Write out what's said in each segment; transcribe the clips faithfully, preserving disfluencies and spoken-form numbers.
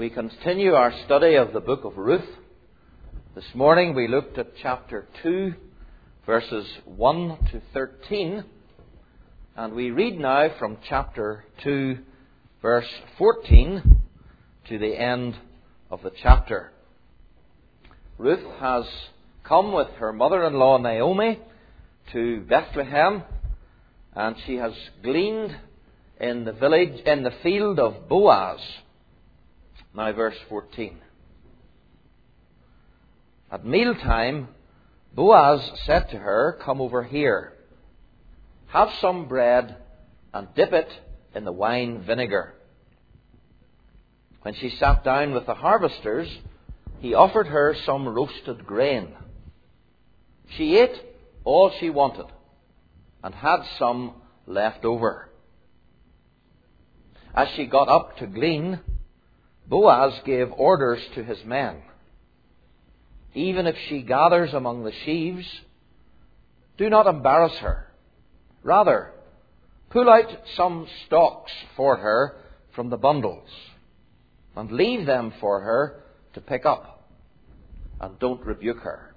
We continue our study of the book of Ruth. This morning we looked at chapter two, verses one to thirteen, and we read now from chapter two, verse fourteen, to the end of the chapter. Ruth has come with her mother-in-law Naomi to Bethlehem, and she has gleaned in the village, in the field of Boaz. Now verse fourteen. At mealtime, Boaz said to her, "Come over here. Have some bread and dip it in the wine vinegar." When she sat down with the harvesters, he offered her some roasted grain. She ate all she wanted and had some left over. As she got up to glean, Boaz gave orders to his men. "Even if she gathers among the sheaves, do not embarrass her. Rather, pull out some stalks for her from the bundles and leave them for her to pick up, and don't rebuke her."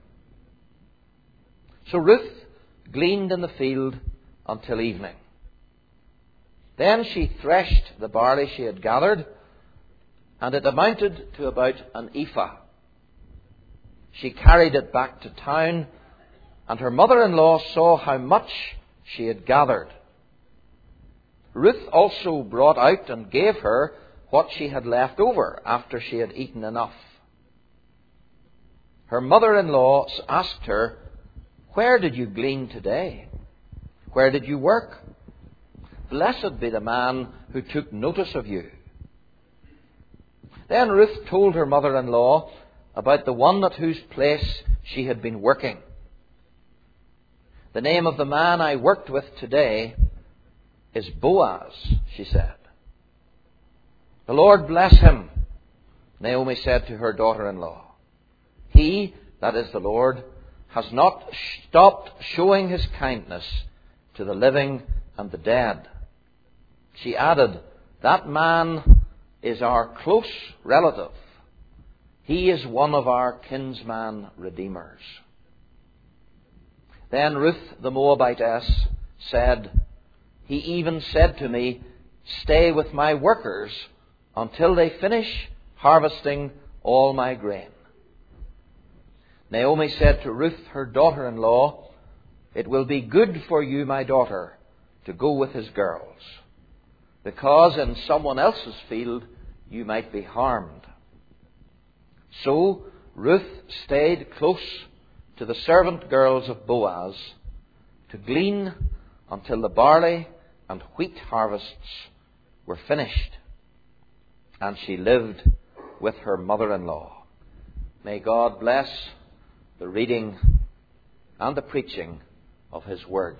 So Ruth gleaned in the field until evening. Then she threshed the barley she had gathered, and it amounted to about an ephah. She carried it back to town, and her mother-in-law saw how much she had gathered. Ruth also brought out and gave her what she had left over after she had eaten enough. Her mother-in-law asked her, "Where did you glean today? Where did you work? Blessed be the man who took notice of you." Then Ruth told her mother-in-law about the one at whose place she had been working. "The name of the man I worked with today is Boaz," she said. "The Lord bless him," Naomi said to her daughter-in-law. "He, that is the Lord, has not stopped showing his kindness to the living and the dead." She added, "That man is our close relative. He is one of our kinsman redeemers." Then Ruth the Moabitess said, "He even said to me, 'Stay with my workers until they finish harvesting all my grain.'" Naomi said to Ruth, her daughter-in-law, "It will be good for you, my daughter, to go with his girls, because in someone else's field you might be harmed." So Ruth stayed close to the servant girls of Boaz to glean until the barley and wheat harvests were finished, and she lived with her mother-in-law. May God bless the reading and the preaching of his word.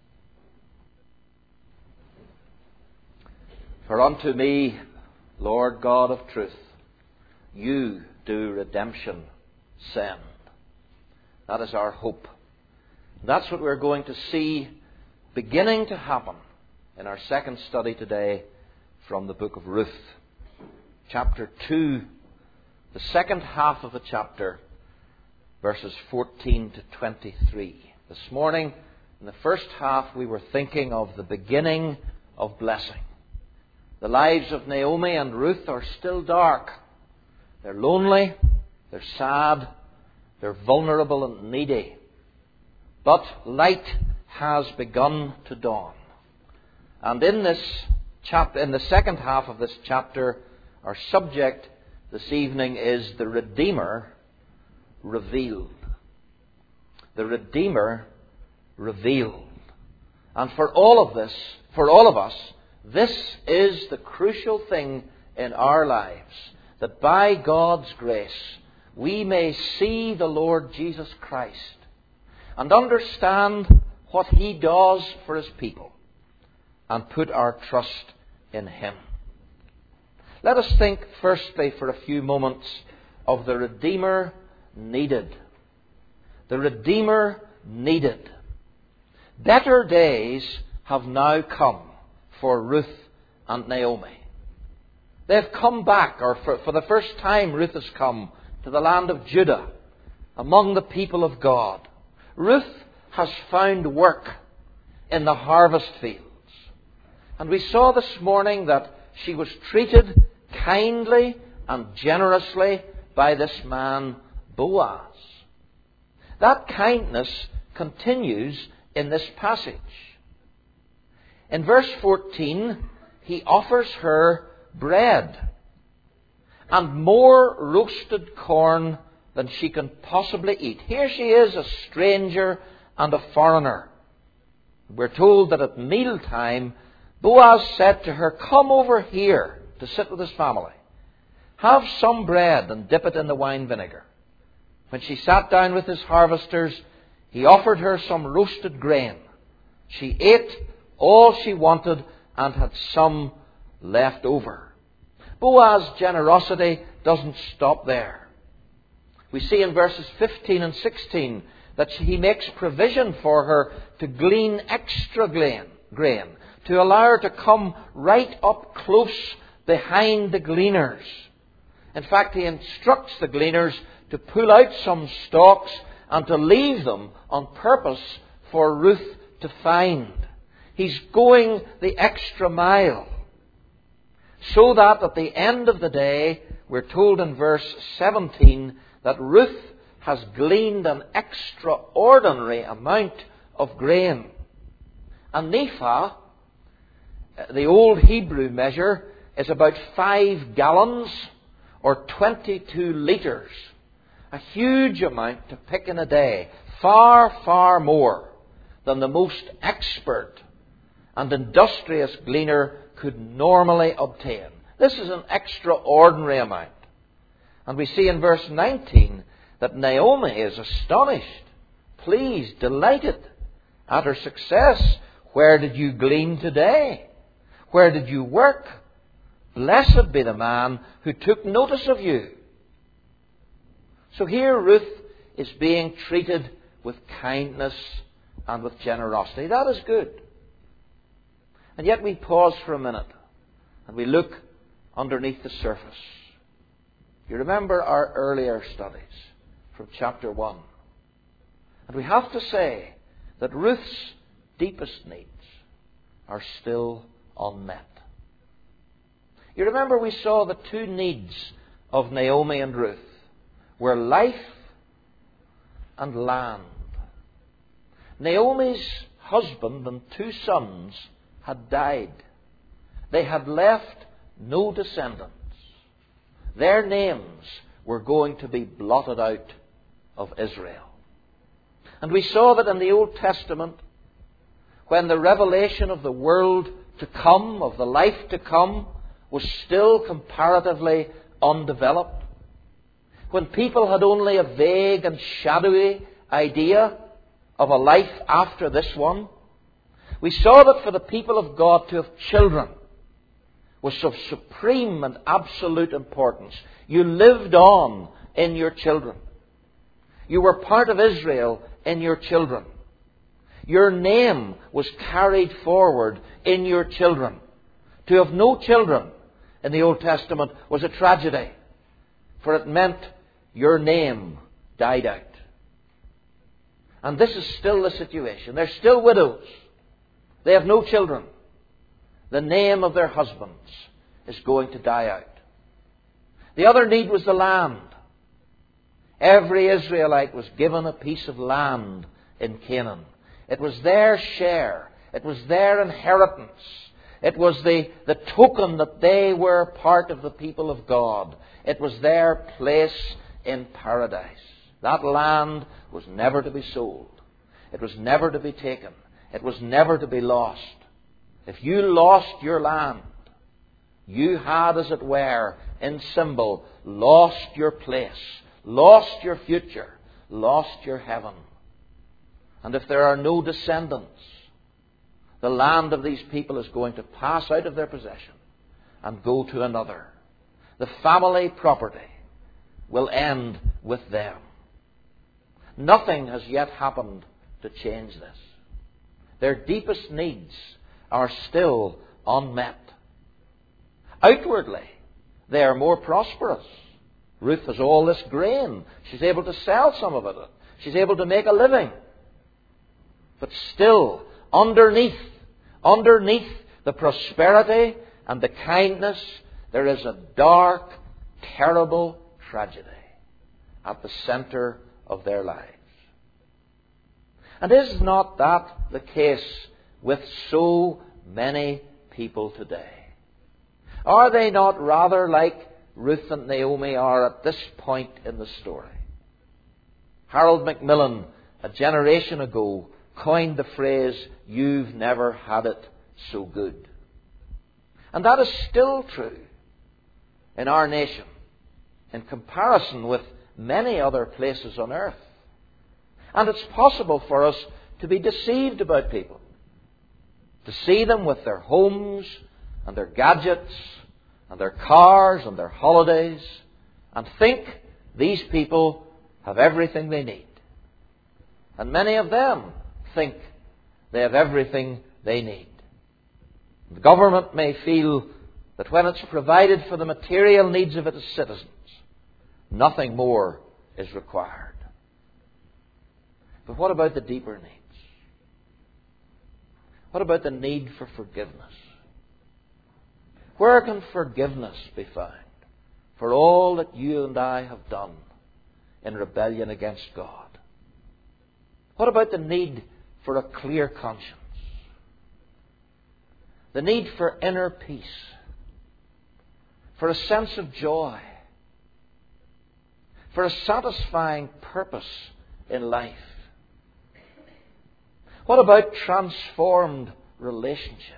"For unto me, Lord God of truth, you do redemption send." That is our hope. That's what we're going to see beginning to happen in our second study today from the book of Ruth. Chapter two, the second half of the chapter, verses fourteen to twenty-three. This morning, in the first half, we were thinking of the beginning of blessing. The lives of Naomi and Ruth are still dark. They're lonely, they're sad, they're vulnerable and needy. But light has begun to dawn. And in this chapter, in the second half of this chapter, our subject this evening is the Redeemer revealed. The Redeemer revealed. And for all of this, for all of us, this is the crucial thing in our lives, that by God's grace we may see the Lord Jesus Christ and understand what he does for his people and put our trust in him. Let us think firstly for a few moments of the Redeemer needed. The Redeemer needed. Better days have now come for Ruth and Naomi. They've come back, or for, for the first time Ruth has come to the land of Judah, among the people of God. Ruth has found work in the harvest fields. And we saw this morning that she was treated kindly and generously by this man Boaz. That kindness continues in this passage. In verse fourteen, he offers her bread and more roasted corn than she can possibly eat. Here she is, a stranger and a foreigner. We're told that at mealtime, Boaz said to her, "Come over here to sit with his family. Have some bread and dip it in the wine vinegar." When she sat down with his harvesters, he offered her some roasted grain. She ate all she wanted and had some left over. Boaz's generosity doesn't stop there. We see in verses fifteen and sixteen that he makes provision for her to glean extra grain, to allow her to come right up close behind the gleaners. In fact, he instructs the gleaners to pull out some stalks and to leave them on purpose for Ruth to find. He's going the extra mile. So that at the end of the day, we're told in verse seventeen that Ruth has gleaned an extraordinary amount of grain. A nepha, the old Hebrew measure, is about five gallons or twenty-two litres. A huge amount to pick in a day. Far, far more than the most expert and industrious gleaner could normally obtain. This is an extraordinary amount. And we see in verse nineteen that Naomi is astonished, pleased, delighted at her success. "Where did you glean today? Where did you work? Blessed be the man who took notice of you." So here Ruth is being treated with kindness and with generosity. That is good. And yet we pause for a minute and we look underneath the surface. You remember our earlier studies from chapter one. And we have to say that Ruth's deepest needs are still unmet. You remember we saw the two needs of Naomi and Ruth were life and land. Naomi's husband and two sons had died. They had left no descendants. Their names were going to be blotted out of Israel. And we saw that in the Old Testament, when the revelation of the world to come, of the life to come, was still comparatively undeveloped, when people had only a vague and shadowy idea of a life after this one, we saw that for the people of God to have children was of supreme and absolute importance. You lived on in your children. You were part of Israel in your children. Your name was carried forward in your children. To have no children in the Old Testament was a tragedy, for it meant your name died out. And this is still the situation. They're still widows. They have no children. The name of their husbands is going to die out. The other need was the land. Every Israelite was given a piece of land in Canaan. It was their share. It was their inheritance. It was the, the token that they were part of the people of God. It was their place in paradise. That land was never to be sold. It was never to be taken. It was never to be lost. If you lost your land, you had, as it were, in symbol, lost your place, lost your future, lost your heaven. And if there are no descendants, the land of these people is going to pass out of their possession and go to another. The family property will end with them. Nothing has yet happened to change this. Their deepest needs are still unmet. Outwardly, They are more prosperous. Ruth has all this grain. She's able to sell some of it. She's able to make a living. But still, underneath, underneath the prosperity and the kindness, there is a dark, terrible tragedy at the center of their lives. And is not that the case with so many people today? Are they not rather like Ruth and Naomi are at this point in the story? Harold Macmillan, a generation ago, coined the phrase, "You've never had it so good." And that is still true in our nation, in comparison with many other places on earth. And it's possible for us to be deceived about people, to see them with their homes and their gadgets and their cars and their holidays, and think these people have everything they need. And many of them think they have everything they need. The government may feel that when it's provided for the material needs of its citizens, nothing more is required. But what about the deeper needs? What about the need for forgiveness? Where can forgiveness be found for all that you and I have done in rebellion against God? What about the need for a clear conscience? The need for inner peace, for a sense of joy, for a satisfying purpose in life? What about transformed relationships?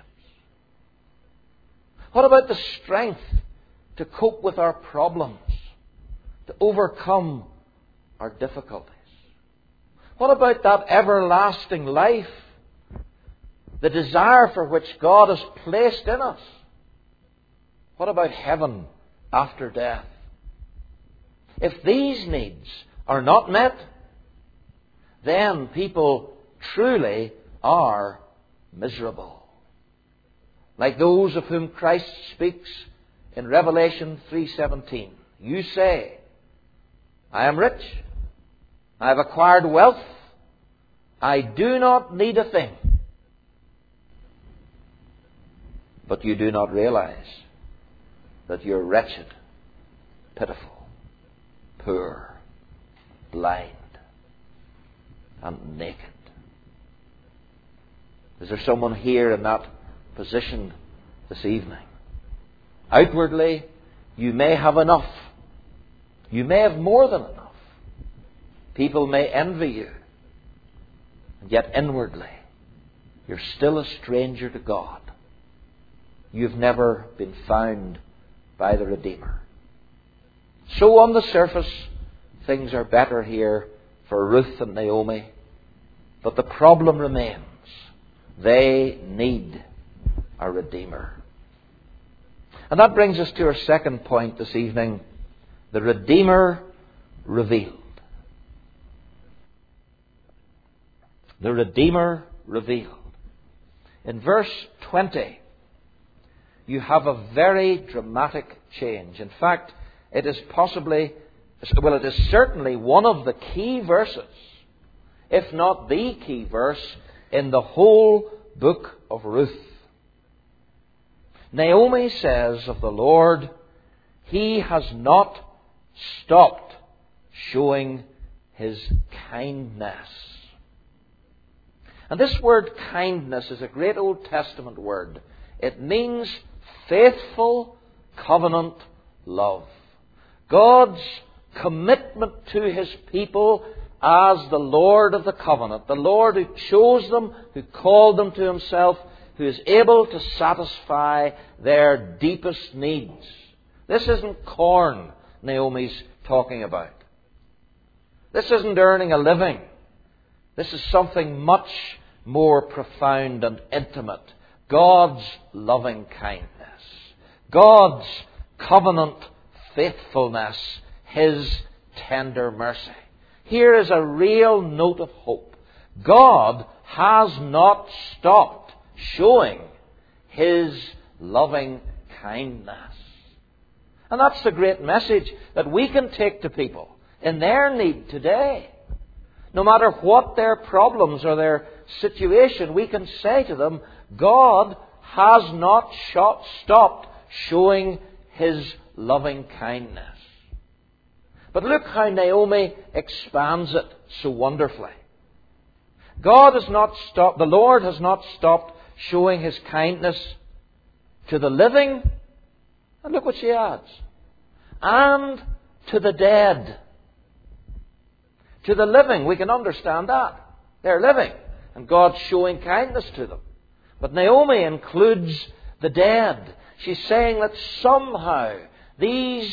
What about the strength to cope with our problems, to overcome our difficulties? What about that everlasting life, the desire for which God has placed in us? What about heaven after death? If these needs are not met, then people truly are miserable. Like those of whom Christ speaks in Revelation three seventeen. You say, I am rich, I have acquired wealth, I do not need a thing. But you do not realize that you're wretched, pitiful, poor, blind, and naked. Is there someone here in that position this evening? Outwardly, you may have enough. You may have more than enough. People may envy you. And yet inwardly, you're still a stranger to God. You've never been found by the Redeemer. So on the surface, things are better here for Ruth and Naomi. But the problem remains. They need a Redeemer. And that brings us to our second point this evening. The Redeemer revealed. The Redeemer revealed. In verse twenty, you have a very dramatic change. In fact, it is possibly, well, it is certainly one of the key verses, if not the key verse, in the whole book of Ruth. Naomi says of the Lord, He has not stopped showing His kindness. And this word kindness is a great Old Testament word. It means faithful covenant love. God's commitment to His people as the Lord of the covenant, the Lord who chose them, who called them to Himself, who is able to satisfy their deepest needs. This isn't corn Naomi's talking about. This isn't earning a living. This is something much more profound and intimate. God's loving kindness. God's covenant faithfulness. His tender mercy. Here is a real note of hope. God has not stopped showing His loving kindness. And that's the great message that we can take to people in their need today. No matter what their problems or their situation, we can say to them, God has not shot, stopped showing His loving kindness. But look how Naomi expands it so wonderfully. God has not stopped, the Lord has not stopped showing His kindness to the living. And look what she adds. And to the dead. To the living, we can understand that. They're living. And God's showing kindness to them. But Naomi includes the dead. She's saying that somehow these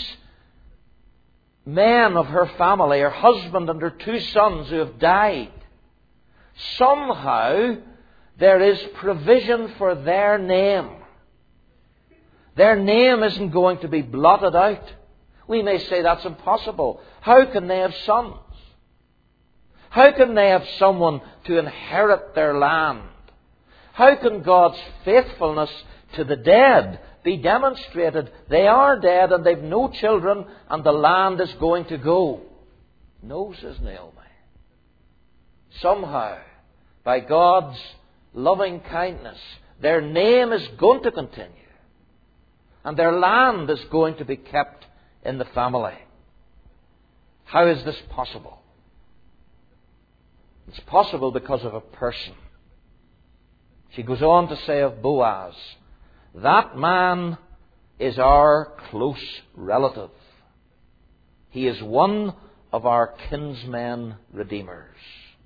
men of her family, her husband and her two sons who have died, somehow there is provision for their name. Their name isn't going to be blotted out. We may say that's impossible. How can they have sons? How can they have someone to inherit their land? How can God's faithfulness to the dead be demonstrated? They are dead and they've no children and the land is going to go. No, says Naomi. Somehow, by God's loving kindness, their name is going to continue. And their land is going to be kept in the family. How is this possible? It's possible because of a person. She goes on to say of Boaz, that man is our close relative. He is one of our kinsmen redeemers.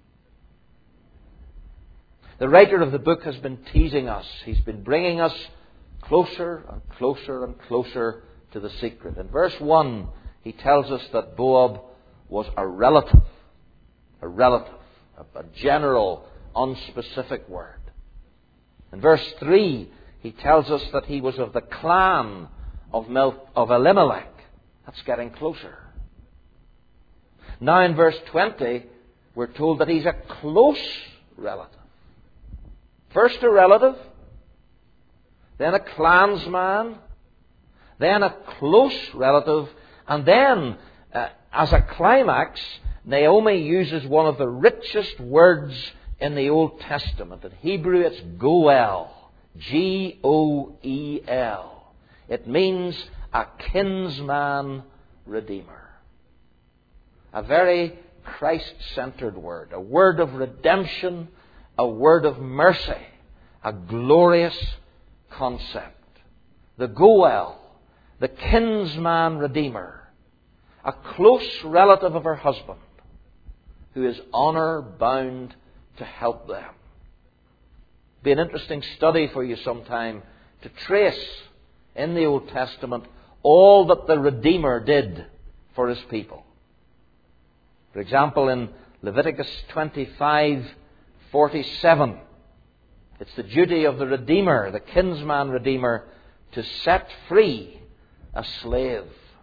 The writer of the book has been teasing us. He's been bringing us closer and closer and closer to the secret. In verse one, he tells us that Boaz was a relative. A relative. A general, unspecific word. In verse three, he tells us that he was of the clan of, Mel- of Elimelech. That's getting closer. Now in verse twenty, we're told that he's a close relative. First a relative, then a clansman, then a close relative, and then, uh, as a climax, Naomi uses one of the richest words in the Old Testament. In Hebrew, it's Goel. G O E L. It means a kinsman redeemer. A very Christ-centered word. A word of redemption. A word of mercy. A glorious concept. The Goel. The kinsman redeemer. A close relative of her husband, who is honor bound to help them. Be an interesting study for you sometime to trace in the Old Testament all that the Redeemer did for His people. For example, in Leviticus twenty-five forty-seven, it's the duty of the Redeemer, the kinsman Redeemer, to set free a slave.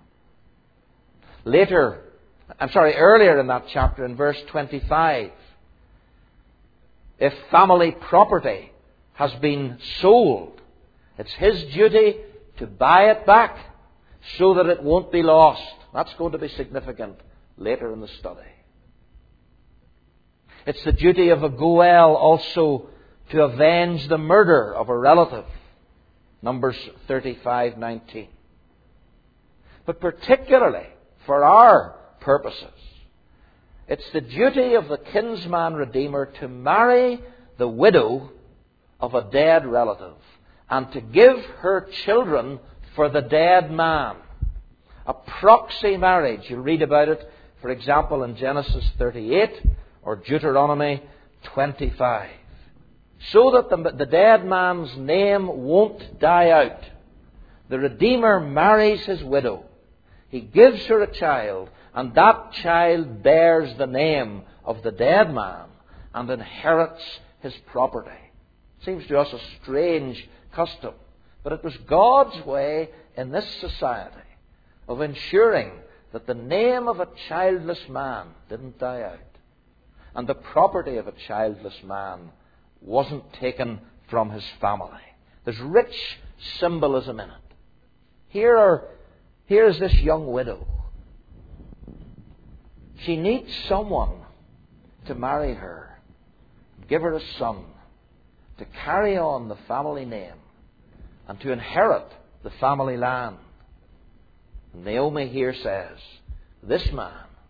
Later, I'm sorry, earlier in that chapter, in verse twenty-five, if family property has been sold, it's his duty to buy it back so that it won't be lost. That's going to be significant later in the study. It's the duty of a Goel also to avenge the murder of a relative. Numbers thirty-five nineteen. But particularly for our purposes, it's the duty of the kinsman redeemer to marry the widow of a dead relative and to give her children for the dead man. A proxy marriage. You'll read about it, for example, in Genesis thirty-eight or Deuteronomy twenty-five. So that the, the dead man's name won't die out. The Redeemer marries his widow. He gives her a child, and that child bears the name of the dead man and inherits his property. Seems to us a strange custom, but it was God's way in this society of ensuring that the name of a childless man didn't die out, and the property of a childless man wasn't taken from his family. There's rich symbolism in it. Here are Here is this young widow. She needs someone to marry her, give her a son, to carry on the family name, and to inherit the family land. And Naomi here says, this man,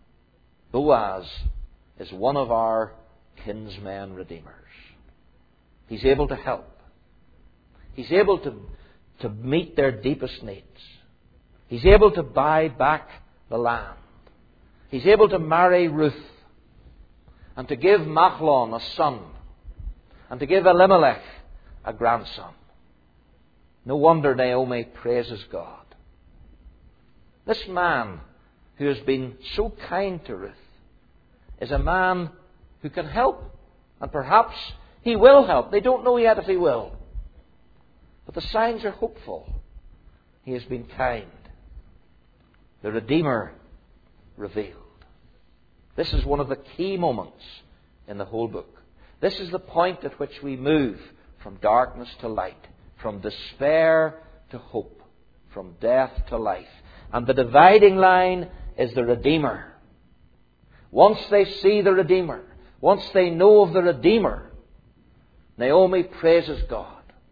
Boaz, is one of our kinsmen redeemers. He's able to help. He's able to, to meet their deepest needs. He's able to buy back the land. He's able to marry Ruth and to give Mahlon a son and to give Elimelech a grandson. No wonder Naomi praises God. This man who has been so kind to Ruth is a man who can help. And perhaps he will help. They don't know yet if he will. But the signs are hopeful. He has been kind. The Redeemer revealed. This is one of the key moments in the whole book. This is the point at which we move from darkness to light, from despair to hope, from death to life. And the dividing line is the Redeemer. Once they see the Redeemer, once they know of the Redeemer, Naomi praises God.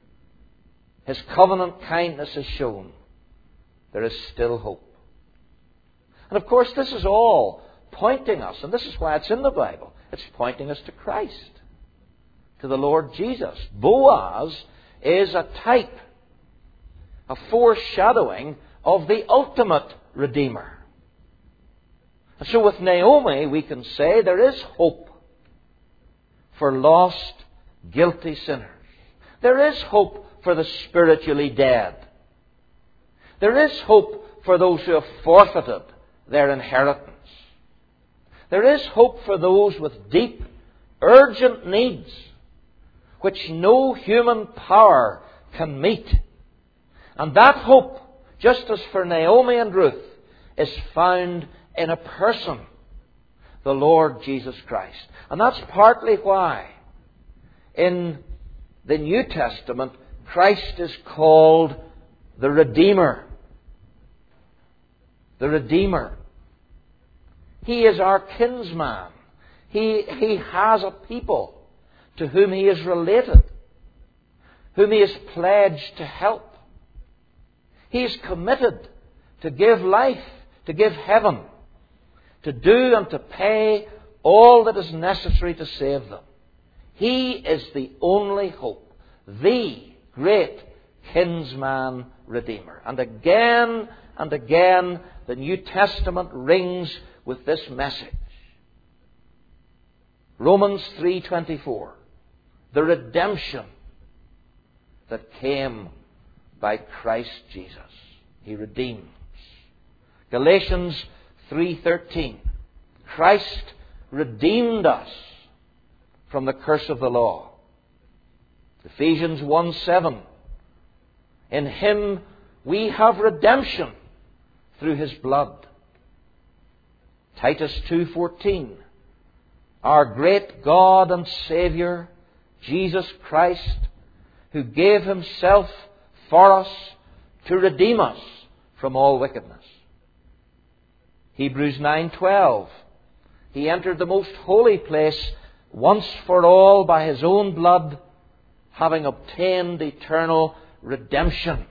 His covenant kindness is shown. There is still hope. And of course, this is all pointing us, and this is why it's in the Bible, it's pointing us to Christ, to the Lord Jesus. Boaz is a type, a foreshadowing of the ultimate Redeemer. And so with Naomi, we can say there is hope for lost, guilty sinners. There is hope for the spiritually dead. There is hope for those who have forfeited their inheritance. There is hope for those with deep, urgent needs, which no human power can meet. And that hope, just as for Naomi and Ruth, is found in a person, the Lord Jesus Christ. And that's partly why in the New Testament, Christ is called the Redeemer. The Redeemer. He is our kinsman. He, he has a people to whom he is related, whom he is pledged to help. He is committed to give life, to give heaven, to do and to pay all that is necessary to save them. He is the only hope, the great kinsman redeemer. And again and again, the New Testament rings with this message. Romans three twenty-four, the redemption that came by Christ Jesus. He redeems. Galatians three thirteen, Christ redeemed us from the curse of the law. Ephesians one seven, in Him we have redemption through His blood. Titus two fourteen, our great God and Saviour, Jesus Christ, who gave Himself for us to redeem us from all wickedness. Hebrews nine twelve, He entered the most holy place once for all by His own blood, having obtained eternal redemption.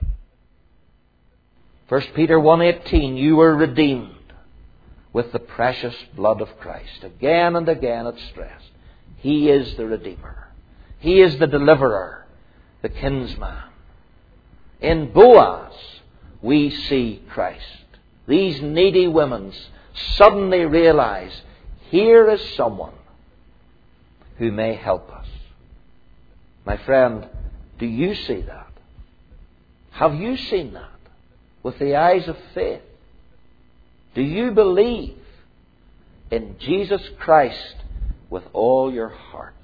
First Peter one eighteen, you were redeemed with the precious blood of Christ. Again and again it's stressed. He is the Redeemer. He is the deliverer, the kinsman. In Boaz, we see Christ. These needy women suddenly realize, here is someone who may help us. My friend, do you see that? Have you seen that with the eyes of faith? Do you believe in Jesus Christ with all your heart?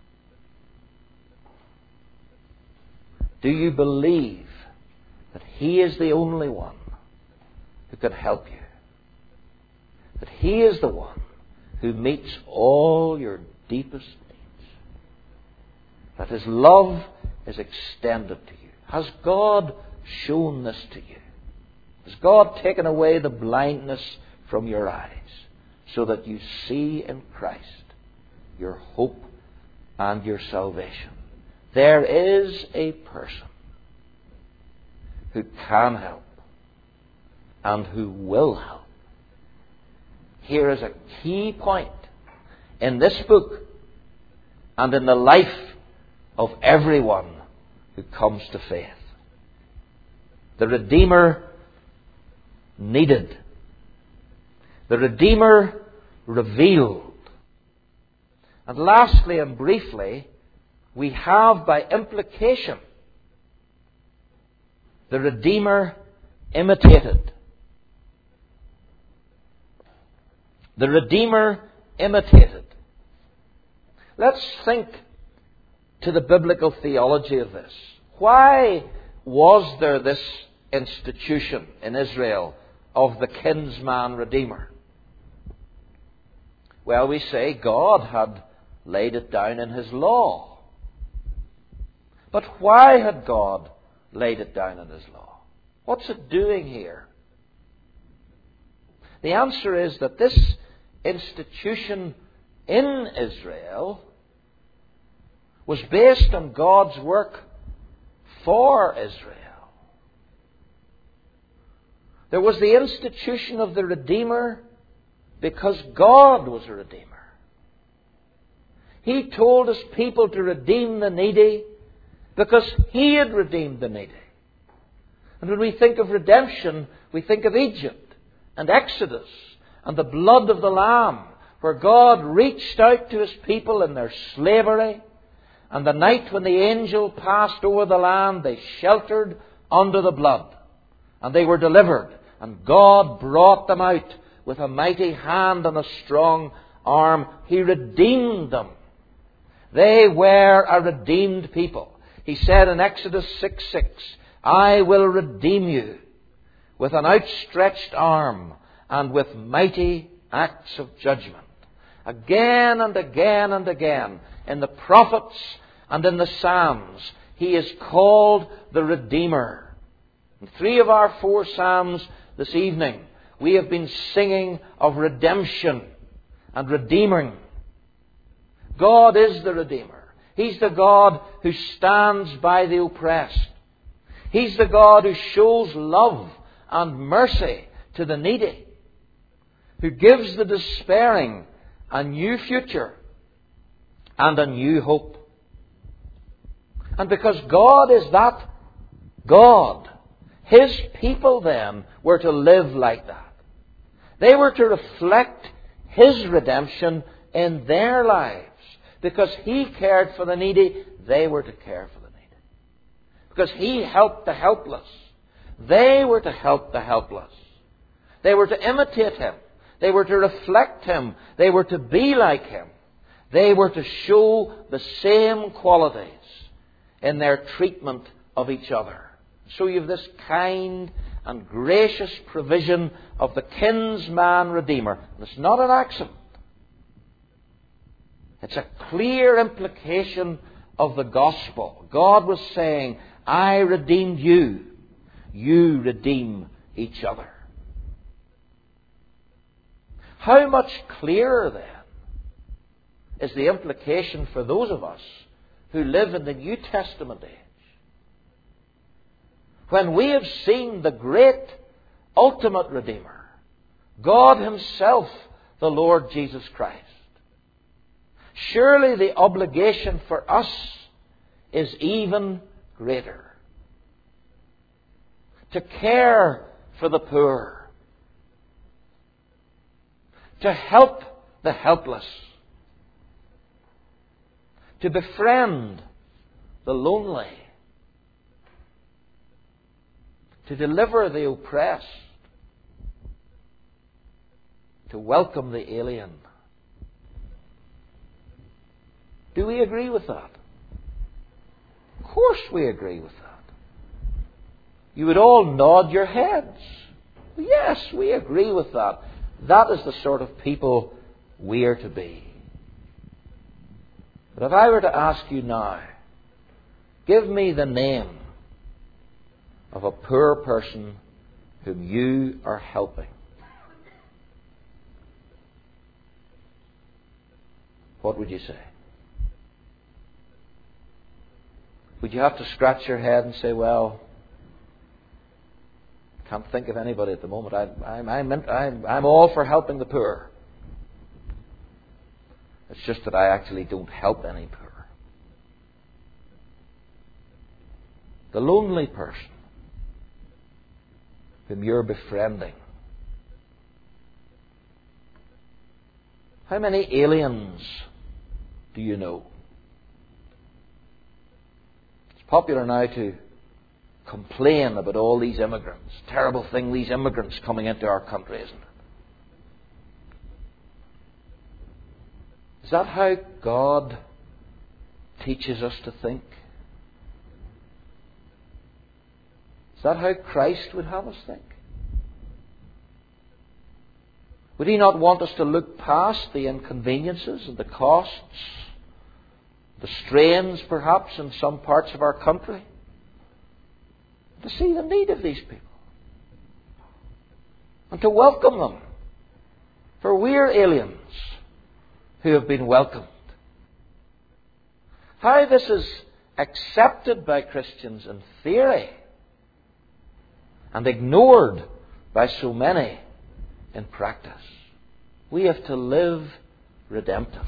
Do you believe that He is the only one who can help you? That He is the one who meets all your deepest needs? That His love is extended to you? Has God shown this to you? Has God taken away the blindness from your eyes so that you see in Christ your hope and your salvation? There is a person who can help and who will help. Here is a key point in this book and in the life of everyone who comes to faith. The Redeemer needed. The Redeemer revealed. And lastly and briefly, we have by implication the Redeemer imitated. The Redeemer imitated. Let's think to the biblical theology of this. Why was there this institution in Israel of the kinsman Redeemer? Well, we say God had laid it down in His law. But why had God laid it down in His law? What's it doing here? The answer is that this institution in Israel was based on God's work for Israel. There was the institution of the Redeemer because God was a Redeemer. He told His people to redeem the needy because He had redeemed the needy. And when we think of redemption, we think of Egypt and Exodus and the blood of the Lamb, where God reached out to His people in their slavery. And the night when the angel passed over the land, they sheltered under the blood. And they were delivered. And God brought them out with a mighty hand and a strong arm. He redeemed them. They were a redeemed people. He said in Exodus six six, I will redeem you with an outstretched arm and with mighty acts of judgment. Again and again and again, in the prophets and in the Psalms, He is called the Redeemer. In three of our four Psalms this evening, we have been singing of redemption and redeeming. God is the Redeemer. He's the God who stands by the oppressed. He's the God who shows love and mercy to the needy, who gives the despairing a new future and a new hope. And because God is that God, His people then were to live like that. They were to reflect His redemption in their lives. Because He cared for the needy, they were to care for the needy. Because He helped the helpless, they were to help the helpless. They were to imitate Him. They were to reflect Him. They were to be like Him. They were to show the same qualities in their treatment of each other. So you have this kind and gracious provision of the kinsman Redeemer. And it's not an accident. It's a clear implication of the gospel. God was saying, I redeemed you. You redeem each other. How much clearer then is the implication for those of us who live in the New Testament age, when we have seen the great ultimate Redeemer, God Himself, the Lord Jesus Christ. Surely the obligation for us is even greater. To care for the poor. To help the helpless. To befriend the lonely. To deliver the oppressed. To welcome the alien. Do we agree with that? Of course we agree with that. You would all nod your heads. Yes, we agree with that. That is the sort of people we are to be. But if I were to ask you now, give me the name of a poor person whom you are helping, what would you say? Would you have to scratch your head and say, well, can't think of anybody at the moment. I, I'm, I'm, I'm, I'm all for helping the poor. It's just that I actually don't help any poor. The lonely person whom you're befriending. How many aliens do you know? It's popular now to complain about all these immigrants. Terrible thing, these immigrants coming into our country, isn't it? Is that how God teaches us to think? Is that how Christ would have us think? Would He not want us to look past the inconveniences and the costs, the strains perhaps in some parts of our country, to see the need of these people and to welcome them? For we're aliens who have been welcomed. How this is accepted by Christians in theory and ignored by so many in practice. We have to live redemptively.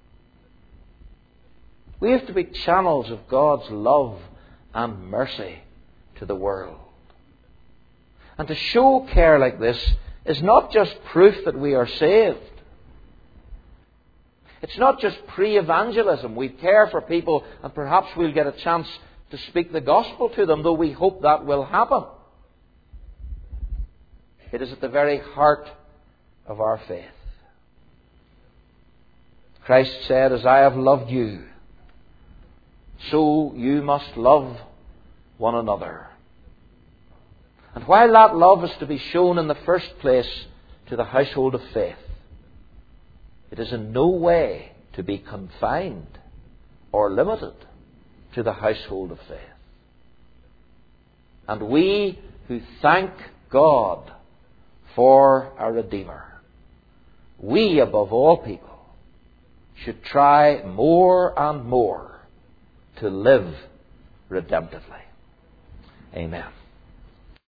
We have to be channels of God's love and mercy to the world. And to show care like this is not just proof that we are saved. It's not just pre-evangelism. We care for people and perhaps we'll get a chance to speak the gospel to them, though we hope that will happen. It is at the very heart of our faith. Christ said, as I have loved you, so you must love one another. And while that love is to be shown in the first place to the household of faith, it is in no way to be confined or limited to the household of faith. And we who thank God for our Redeemer, we above all people should try more and more to live redemptively. Amen.